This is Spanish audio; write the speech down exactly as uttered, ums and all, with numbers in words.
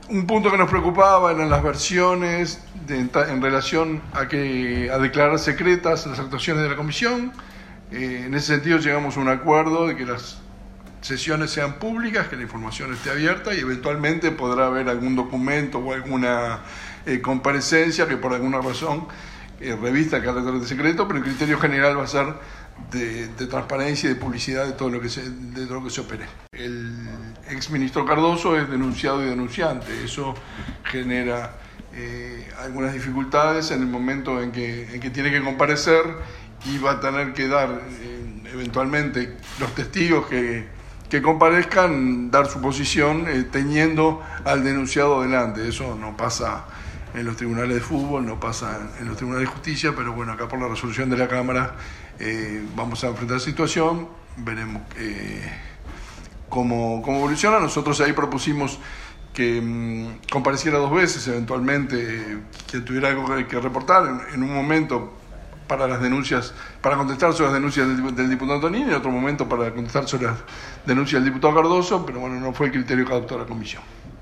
Un punto que nos preocupaba eran las versiones de, en relación a, que, a declarar secretas las actuaciones de la comisión. Eh, en ese sentido llegamos a un acuerdo de que las sesiones sean públicas, que la información esté abierta y eventualmente podrá haber algún documento o alguna eh, comparecencia que por alguna razón eh, revista el carácter de secreto, pero el criterio general va a ser de, de transparencia y de publicidad de todo lo que se, de todo lo que se opere. El exministro Cardoso es denunciado y denunciante, eso genera eh, algunas dificultades en el momento en que, en que tiene que comparecer y va a tener que dar eh, eventualmente los testigos que que comparezcan, dar su posición eh, teniendo al denunciado delante. Eso no pasa en los tribunales de fútbol, no pasa en los tribunales de justicia, pero bueno, acá por la resolución de la Cámara eh, vamos a enfrentar la situación, veremos eh, cómo, cómo evoluciona. Nosotros ahí propusimos que mmm, compareciera dos veces, eventualmente, eh, que tuviera algo que, que reportar en, en un momento para las denuncias, para contestar sobre las denuncias del, del diputado Antonini, y en otro momento para contestar sobre las denuncias del diputado Cardoso, pero bueno, no fue el criterio que adoptó la comisión.